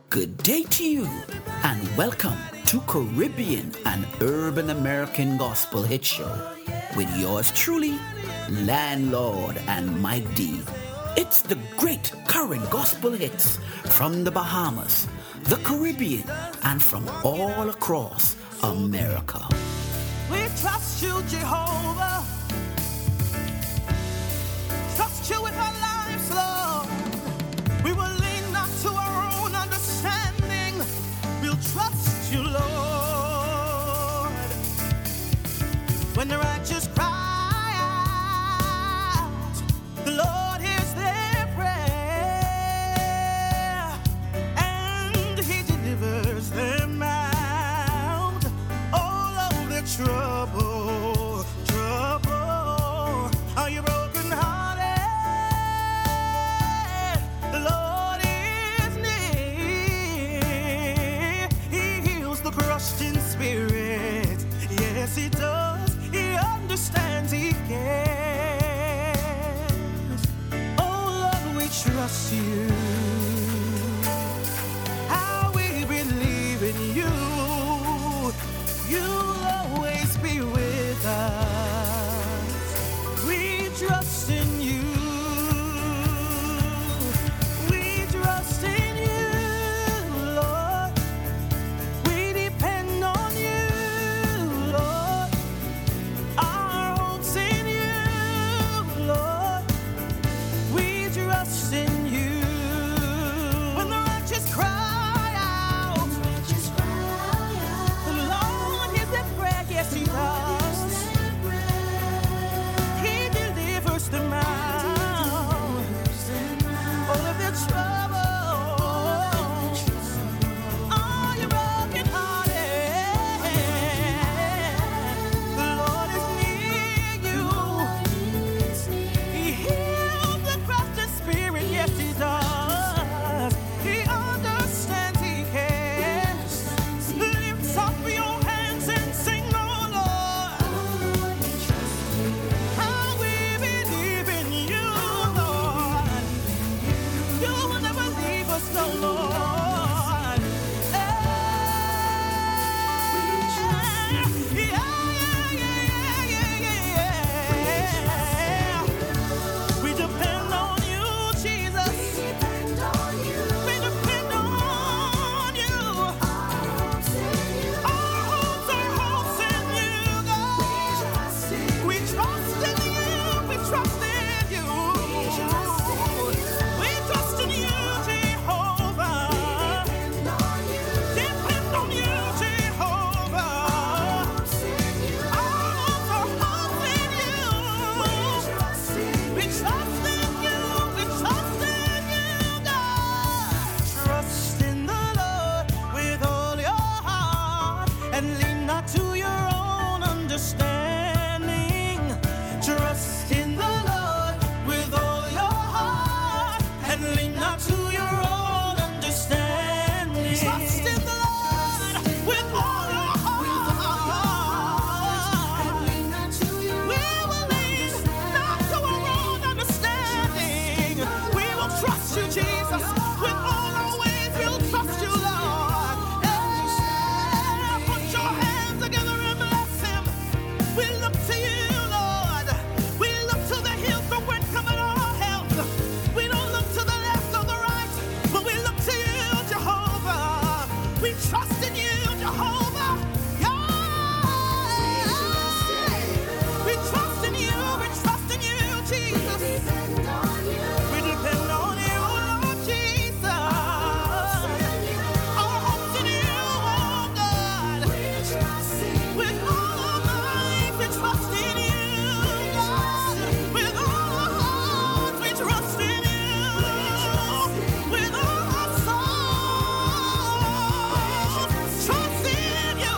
Good day to you, and welcome to Caribbean and Urban American Gospel Hit Show with yours truly, Landlord and Mike D. It's the great current gospel hits from the Bahamas, the Caribbean, and from all across America. We trust you, Jehovah. Trust you with our lives, Lord. We will lean not to our own understanding. We'll trust you, Lord. When the righteous cry out, the Lord hears their prayer, and He delivers them out all of their trouble. Are you broken hearted? The Lord is near. He heals the crushed in spirit. Yes, He does. He understands. He cares. Oh Lord, we trust you. How we believe in you. You'll always be with us. We trust in you. We trust in you, Lord. We depend on you, Lord. Our hope's in you, Lord. We trust in you. When the righteous cry out, the Lord hears their prayer. Yes, He does. He delivers them out all of their trouble. Are you broken hearted? The Lord is near you. He heals the crushed spirit. Yes, He does. He understands. He cares. Lift up your hands and sing, oh Lord. How we believe in you, Lord. You will never leave us, no, Lord. Yeah. We depend on you, Jesus. We depend on you. Our hopes in you, God. We trust in you. We trust in you. We trust in you, Jehovah. Depend on you, Jehovah. Our hopes are in you. We trust in you. We trust in you, God. Trust in the Lord with all your heart and lean not to your own understanding. Trust in the Lord with all your heart and lean not to your own understanding. Trust in the Lord with all your heart. We will lean not to our own understanding. We will trust you, Jesus, with all our ways. We'll trust you, Lord. Put your hands together and bless Him. We look to you, Lord. We look to the hills from whence cometh our help. We don't look to the left or the right, but we look to you, Jehovah. We trust in you, Jehovah. Yeah. We trust in you. We trust in you, Jesus. We depend on you, Lord Jesus. Our hope's in you, oh God. With all our minds, we trust in you, God. With all our hearts, we trust in you. With all our souls, trust in you.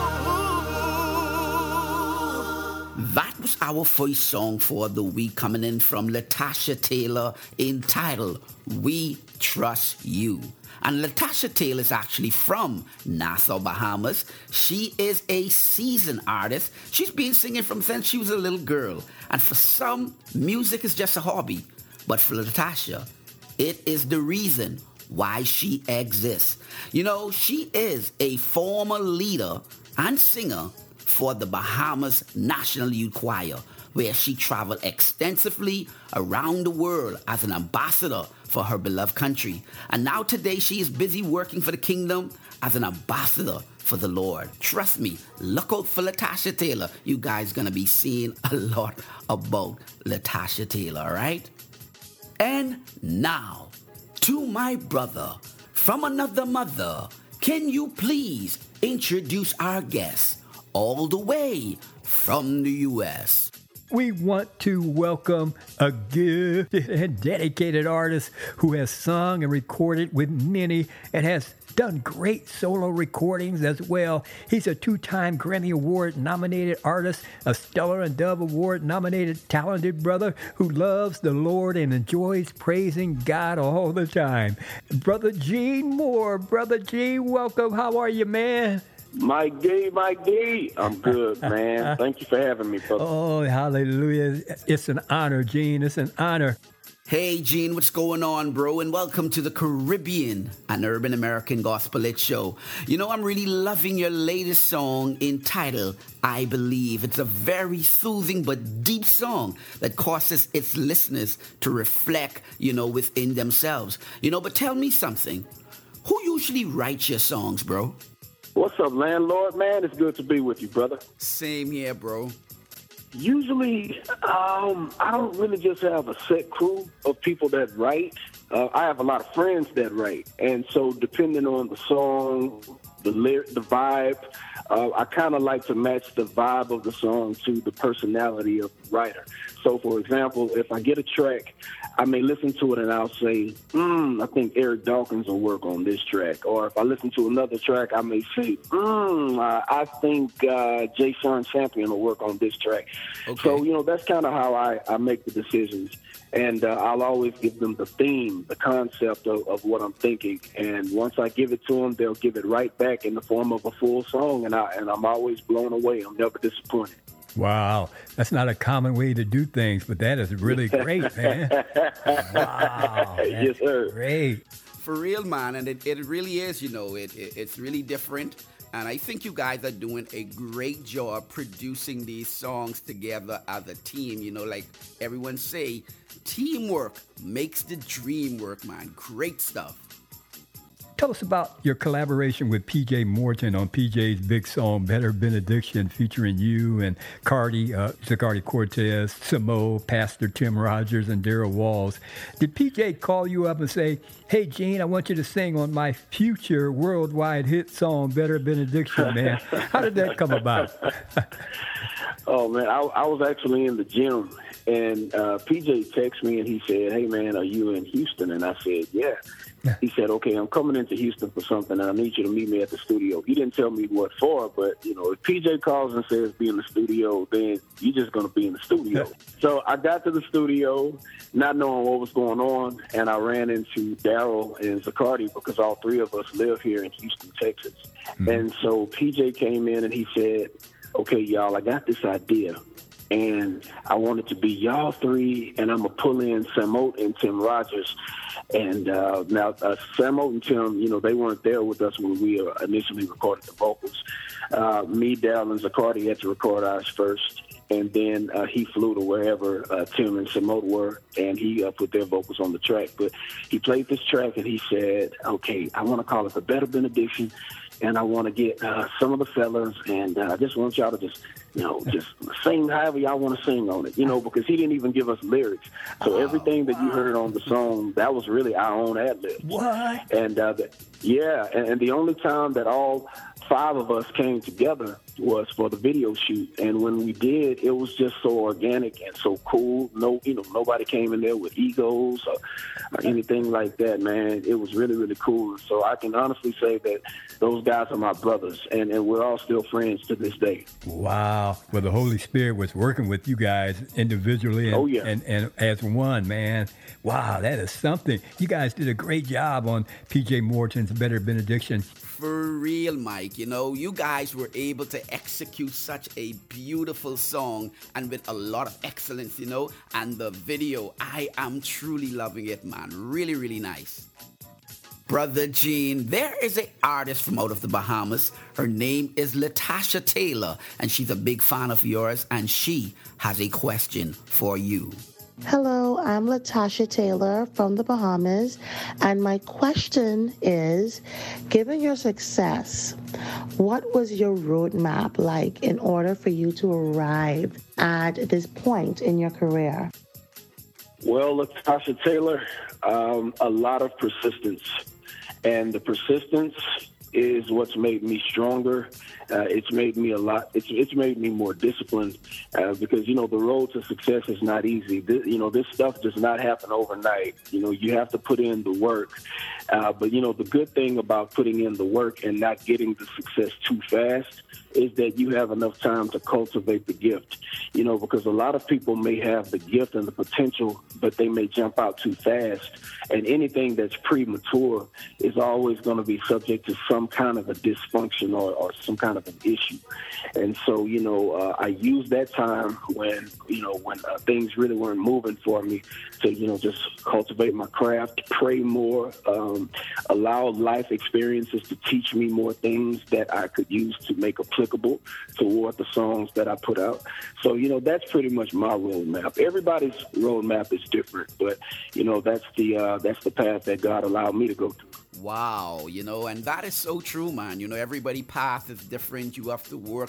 That was our first song for the week, coming in from Latasha Taylor, entitled We Trust You. And Latasha Taylor is actually from Nassau, Bahamas. She is a seasoned artist. She's been singing from since she was a little girl. And for some, music is just a hobby. But for Latasha, it is the reason why she exists. You know, she is a former leader and singer for the Bahamas National Youth Choir, where she traveled extensively around the world as an ambassador for her beloved country. And now today she is busy working for the kingdom as an ambassador for the Lord. Trust me, look out for Latasha Taylor. You guys gonna be seeing a lot about Latasha Taylor, all right? And now, to my brother from another mother, can you please introduce our guest all the way from the U.S.? We want to welcome a gifted and dedicated artist who has sung and recorded with many and has done great solo recordings as well. He's a 2-time Grammy Award nominated artist, a Stellar and Dove Award nominated talented brother who loves the Lord and enjoys praising God all the time. Brother Gene Moore. Brother Gene, welcome. How are you, man? Mike D, I'm good, man. Thank you for having me, brother. Oh, hallelujah. It's an honor, Gene. It's an honor. Hey, Gene, what's going on, bro? And welcome to the Caribbean and Urban American Gospel Hit Show. You know, I'm really loving your latest song entitled I Believe. It's a very soothing but deep song that causes its listeners to reflect, within themselves. But tell me something. Who usually writes your songs, bro? What's up, landlord, man? It's good to be with you, brother. Same here, bro. Usually, I don't really just have a set crew of people that write. I have a lot of friends that write. And so depending on the song, the vibe, I kind of like to match the vibe of the song to the personality of the writer. So, for example, if I get a track, I may listen to it and I'll say, I think Eric Dawkins will work on this track. Or if I listen to another track, I may say, I think Jay Sean Champion will work on this track. Okay. So, that's kind of how I make the decisions. And I'll always give them the theme, the concept of what I'm thinking. And once I give it to them, they'll give it right back in the form of a full song. And I'm always blown away. I'm never disappointed. Wow. That's not a common way to do things, but that is really great, man. Wow. Yes, sir. Great. For real, man. And it really is, it's really different. And I think you guys are doing a great job producing these songs together as a team. Like everyone say, teamwork makes the dream work, man. Great stuff. Tell us about your collaboration with P.J. Morton on PJ's big song, Better Benediction, featuring you and Zacardi Cortez, Samo, Pastor Tim Rogers, and Darrell Walls. Did P.J. call you up and say, hey, Gene, I want you to sing on my future worldwide hit song, Better Benediction, man? How did that come about? Oh, man, I was actually in the gym, and PJ texted me, and he said, hey, man, are you in Houston? And I said, yeah. He said, okay, I'm coming into Houston for something, and I need you to meet me at the studio. He didn't tell me what for, but, if PJ calls and says be in the studio, then you're just going to be in the studio. So I got to the studio, not knowing what was going on, and I ran into Darrell and Zacardi because all three of us live here in Houston, Texas. Mm-hmm. And so PJ came in, and he said, okay, y'all, I got this idea. And I want it to be y'all three, and I'm going to pull in Samo and Tim Rogers. And now Samo and Tim, they weren't there with us when we initially recorded the vocals. Me, Darrell, and Zacardi had to record ours first. And then he flew to wherever Tim and Samo were, and he put their vocals on the track. But he played this track, and he said, okay, I want to call it the Better Benediction. And I want to get some of the fellas, and I just want y'all to just sing however y'all want to sing on it, because he didn't even give us lyrics. So everything that you heard on the song, that was really our own ad-lib. What? And and the only time that all 5 of us came together was for the video shoot. And when we did, it was just so organic and so cool. Nobody came in there with egos or anything like that, man. It was really, really cool. So I can honestly say that those guys are my brothers, and we're all still friends to this day. Wow. Well, the Holy Spirit was working with you guys individually and as one, man. Wow, that is something. You guys did a great job on P.J. Morton's Better Benediction. For real, Mike, you guys were able to execute such a beautiful song and with a lot of excellence, and the video, I am truly loving it, man. Really, really nice. Brother Gene, there is an artist from out of the Bahamas. Her name is Latasha Taylor, and she's a big fan of yours, and she has a question for you. Hello, I'm Latasha Taylor from the Bahamas, and my question is, given your success, what was your roadmap like in order for you to arrive at this point in your career? Well, Latasha Taylor, a lot of persistence. And the persistence is what's made me stronger. It's made me it's made me more disciplined because, the road to success is not easy. This stuff does not happen overnight. You have to put in the work. But, the good thing about putting in the work and not getting the success too fast is that you have enough time to cultivate the gift, because a lot of people may have the gift and the potential, but they may jump out too fast. And anything that's premature is always going to be subject to some kind of a dysfunction or some kind of an issue. And so, I used that time when things really weren't moving for me to, just cultivate my craft, pray more, allow life experiences to teach me more things that I could use to make applicable toward the songs that I put out. So, that's pretty much my roadmap. Everybody's roadmap is different, but, that's the path that God allowed me to go through. Wow, and that is so true, man. Everybody's path is different. You have to work,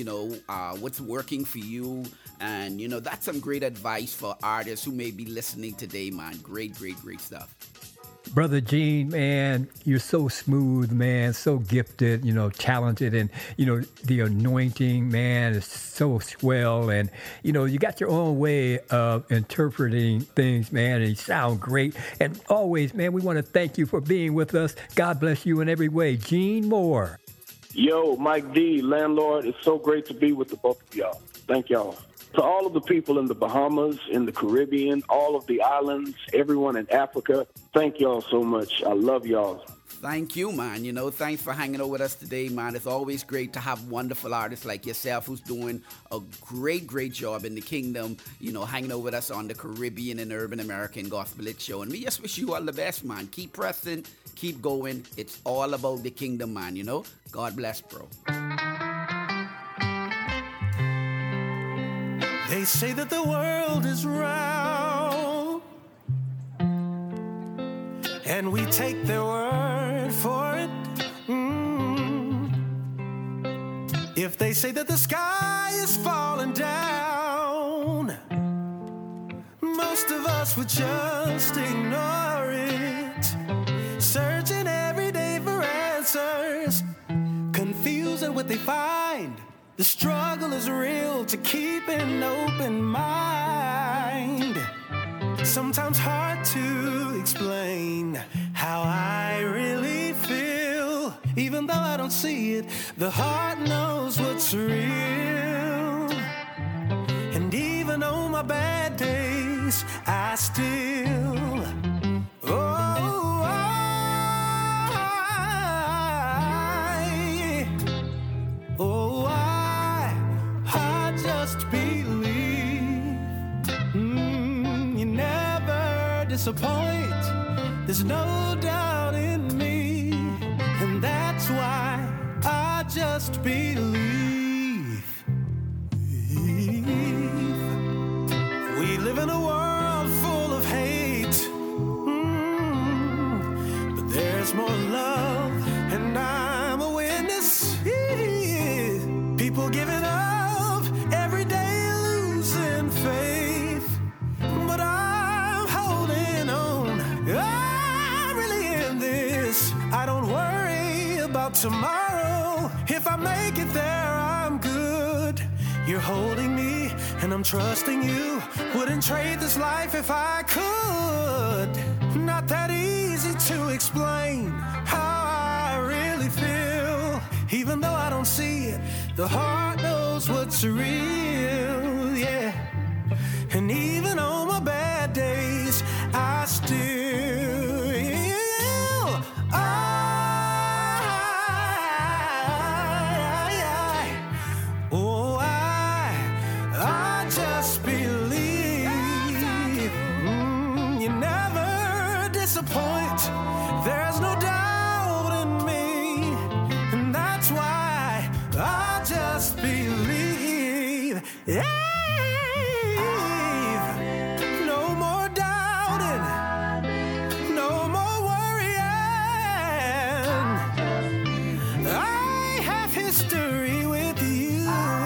what's working for you. And, that's some great advice for artists who may be listening today, man. Great, great, great stuff. Brother Gene, man, you're so smooth, man, so gifted, talented, and, the anointing, man, is so swell, and, you got your own way of interpreting things, man, and you sound great, and always, man, we want to thank you for being with us. God bless you in every way. Gene Moore. Yo, Mike D, Landlord, it's so great to be with the both of y'all. Thank y'all. To all of the people in the Bahamas, in the Caribbean, all of the islands, everyone in Africa, thank y'all so much. I love y'all. Thank you, man. Thanks for hanging out with us today, man. It's always great to have wonderful artists like yourself who's doing a great, great job in the kingdom, hanging out with us on the Caribbean and Urban American Gospel Hit Show. And we just wish you all the best, man. Keep pressing, keep going. It's all about the kingdom, man, God bless, bro. They say that the world is round, and we take their word for it. If they say that the sky is falling down, most of us would just ignore it, searching every day for answers, confused at what they find. The struggle is real to keep an open mind. Sometimes hard to explain how I really feel. Even though I don't see it, the heart knows what's real. And even on my bad days, I still disappoint. There's no doubt in me, and that's why I just believe. We live in a world full of hate, but there's more love, and I'm a witness. People giving up every day, losing faith, but I don't worry about tomorrow. If I make it there, I'm good. You're holding me, and I'm trusting you. Wouldn't trade this life if I could. Not that easy to explain how I really feel. Even though I don't see it, the heart knows what's real, yeah. And even on my bad days, I still just believe. You never disappoint. There's no No more doubting, no more worrying. I have history with you.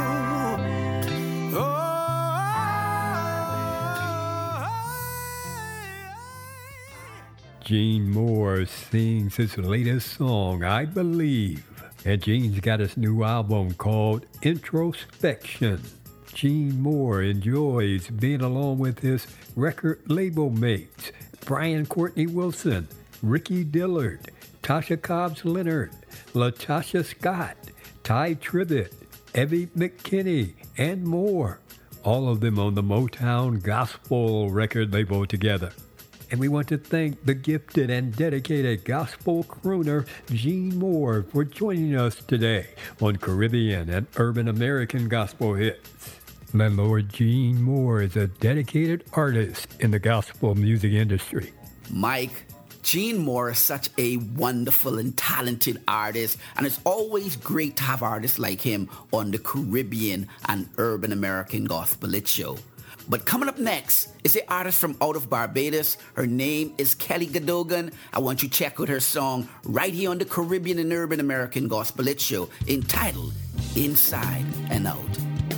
Gene Moore sings his latest song, I Believe. And Gene's got his new album called Introspection. Gene Moore enjoys being along with his record label mates, Brian Courtney Wilson, Ricky Dillard, Tasha Cobbs Leonard, LaTasha Scott, Ty Tribbett, Evie McKinney, and more. All of them on the Motown Gospel record label together. And we want to thank the gifted and dedicated gospel crooner Gene Moore for joining us today on Caribbean and Urban American Gospel Hits. Landlord Gene Moore is a dedicated artist in the gospel music industry. Mike, Gene Moore is such a wonderful and talented artist, and it's always great to have artists like him on the Caribbean and Urban American Gospel Hit Show. But coming up next is an artist from out of Barbados. Her name is Kelly Cadogan. I want you to check out her song right here on the Caribbean and Urban American Gospel Hit Show entitled Inside and Out.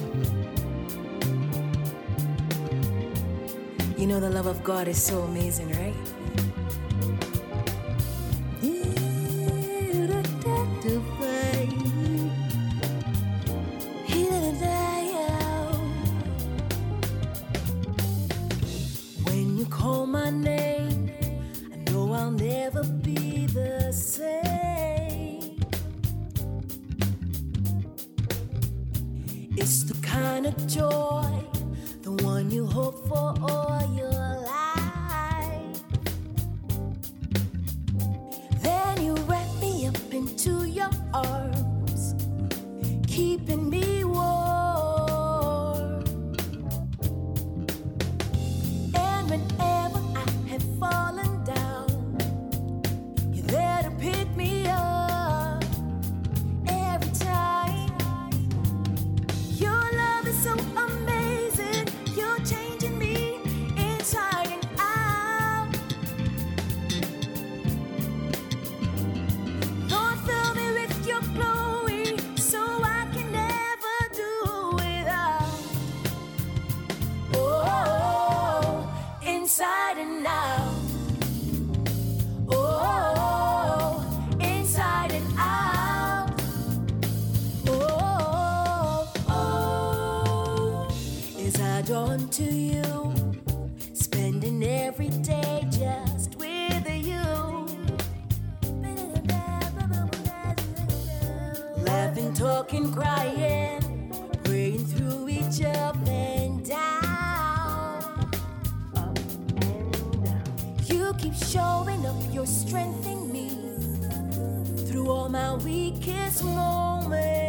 You know the love of God is so amazing, right? When you call my name, I know I'll never be the same. It's the kind of joy, the one you hope for all your life. Then you wrap me up into your arms, keeping me warm. And whenever I have fallen down, you're there to pick me up. Every time, your love is so amazing. You're changing me inside and out. Lord, fill me with your glory so I can never do without. Oh, inside and out. Oh, inside and out. As I drawn to you, spending every day just with you. Laughing, talking, crying, praying through each up and down. You keep showing up your strength in me through all my weakest moments.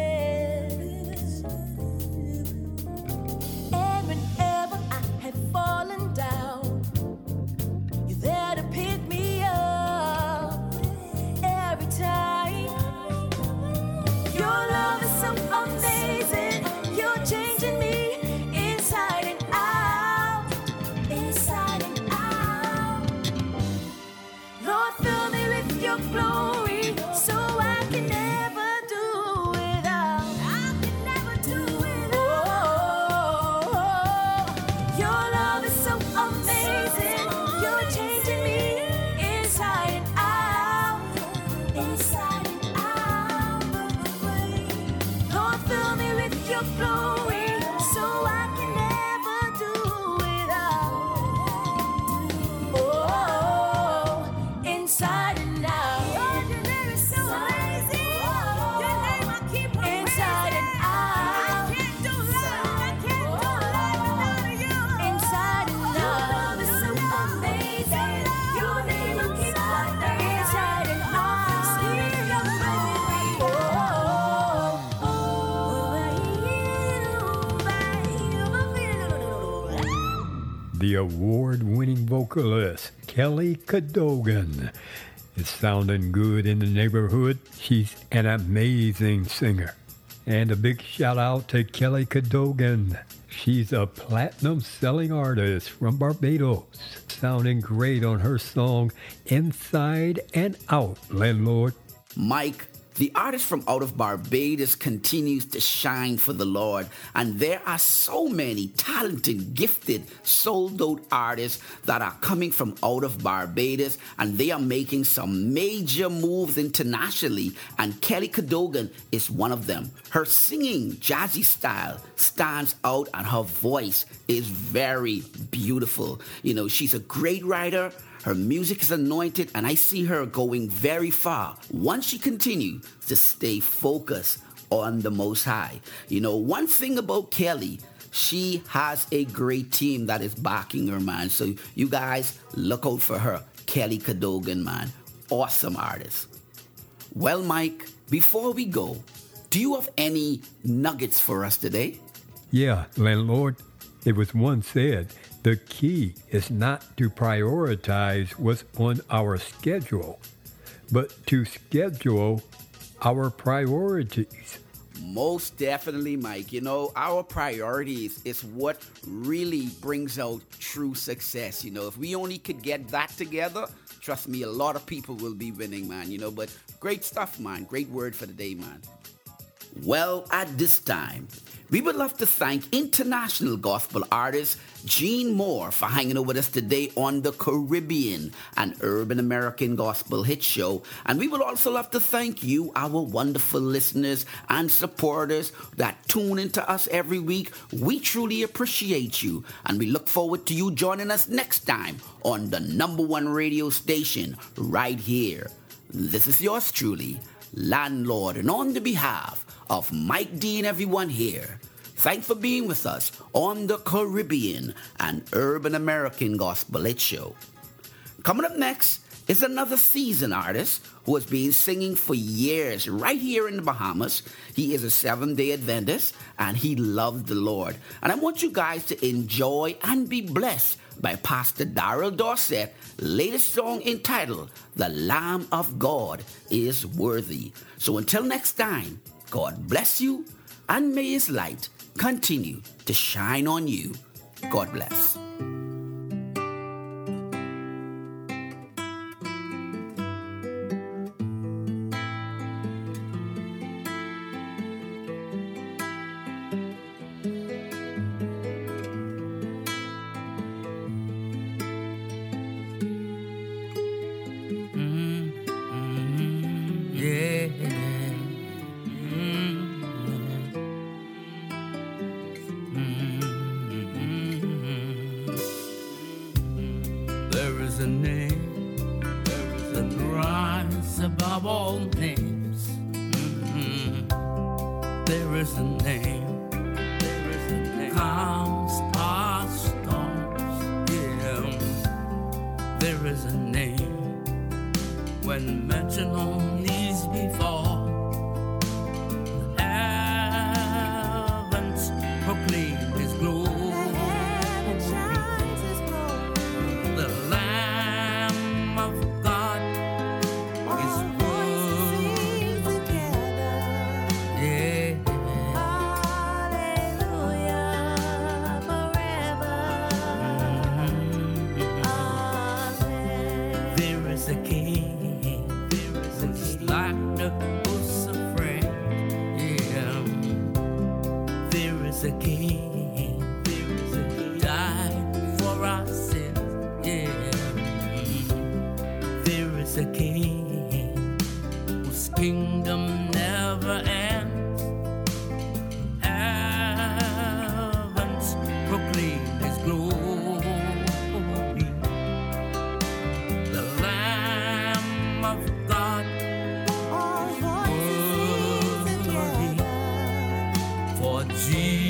And whenever I have fallen down, you're there to pick me up. Every time, your love is so amazing. You're changing me inside and out. Inside and out. Lord, fill me with your glory so I can never do without. I can never do without. Your love is so amazing. You're changing me inside and out. Inside and out. Lord, fill me with your glory so I can never do without. Oh, inside and out. Your name is so amazing. Your name I keep inside and out. I can't do life without you. Inside and out. Your love is so amazing. Your name I keep inside and out. The award-winning vocalist, Kelly Cadogan, is sounding good in the neighborhood. She's an amazing singer. And a big shout out to Kelly Cadogan. She's a platinum-selling artist from Barbados, sounding great on her song Inside and Out, Landlord. Mike, the artist from out of Barbados continues to shine for the Lord, and there are so many talented, gifted, sold-out artists that are coming from out of Barbados, and they are making some major moves internationally, and Kelly Cadogan is one of them. Her singing, jazzy style stands out, and her voice is very beautiful. You know, she's a great writer. Her music is anointed, and I see her going very far once she continues to stay focused on the Most High. You know, one thing about Kelly, she has a great team that is backing her, man. So you guys look out for her. Kelly Cadogan, man. Awesome artist. Well, Mike, before we go, do you have any nuggets for us today? Yeah, Landlord. It was once said, the key is not to prioritize what's on our schedule, but to schedule our priorities. Most definitely, Mike. You know, our priorities is what really brings out true success. You know, if we only could get that together, trust me, a lot of people will be winning, man. You know, but great stuff, man. Great word for the day, man. Well, at this time, we would love to thank international gospel artist Gene Moore for hanging out with us today on the Caribbean and Urban American Gospel Hit Show. And we would also love to thank you, our wonderful listeners and supporters that tune into us every week. We truly appreciate you, and we look forward to you joining us next time on the #1 radio station right here. This is yours truly, Landlord, and on the behalf of Mike D and everyone here, thanks for being with us on the Caribbean and Urban American Gospel Hit Show. Coming up next is another seasoned artist who has been singing for years right here in the Bahamas. He is a Seventh-day Adventist, and he loves the Lord. And I want you guys to enjoy and be blessed by Pastor Darrell Dorset' latest song entitled, The Lamb of God is Worthy. So until next time, God bless you, and may His light continue to shine on you. God bless. There is a name that rises above all names. There is a name, calms our storms. Yeah, there is a name when mention only's before. Heavens proclaim His glory. A king, died for our sins. Yeah, there is a king whose kingdom never ends. Heavens proclaim His glory. The Lamb of God, worthy, for Jesus.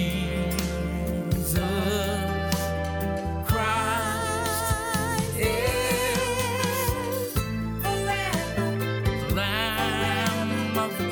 Of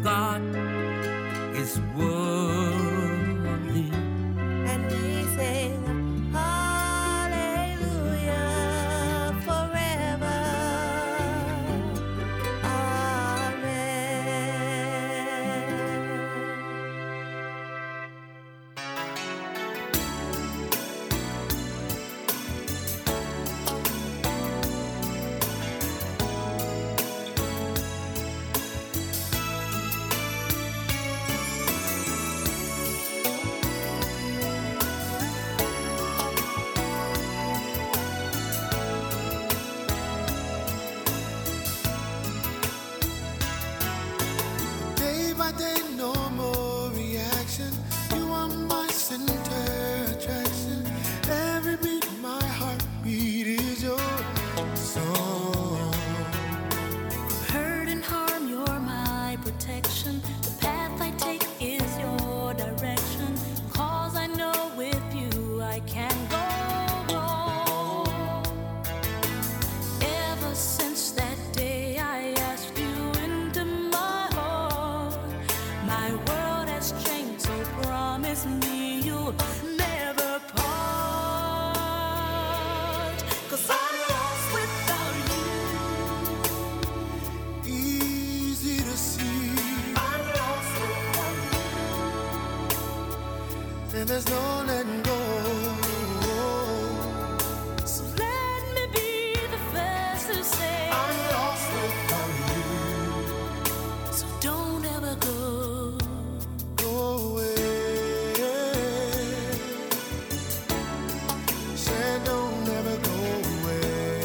God is worthy. And we sing hallelujah forever. Day by day, no more reaction. You are my center attraction. Every beat, my heartbeat is your song. Hurt and harm, you're my protection. The path I take is your direction. 'Cause I know with you I can go wrong. Ever since that day I asked you into my heart, my world has changed, so promise me you'll never part. 'Cause I'm lost without you. Easy to see. I'm lost without you. And there's no letting go. So let me be the first to say I'm lost without you. so don't ever go. Go away. Said don't ever go away.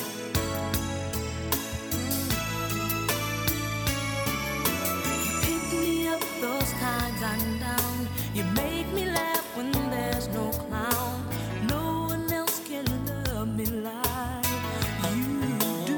Pick me up those times I'm down. You make me laugh when there's no clown. No one else can love me like you do.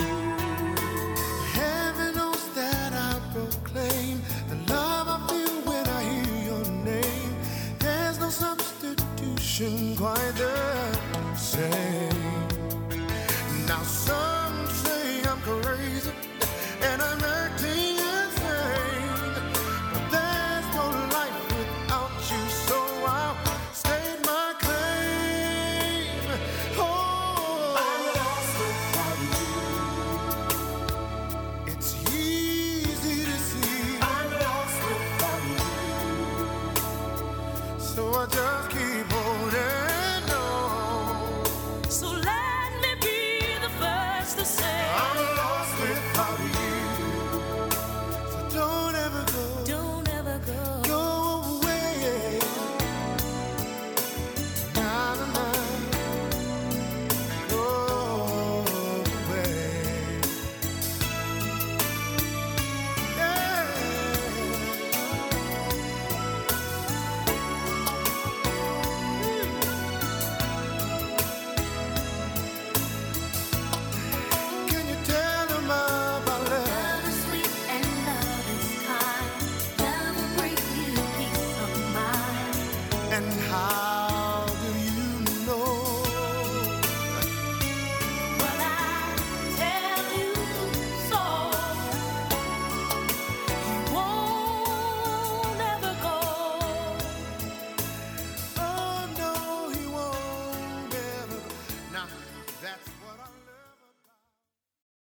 Heaven knows that I proclaim the love I feel when I hear your name. There's no substitution quite the same. Now some say I'm crazy and I'm acting insane, but there's no life without you, so I'll state my claim. Oh, I'm lost without you. It's easy to see I'm lost without you, so I just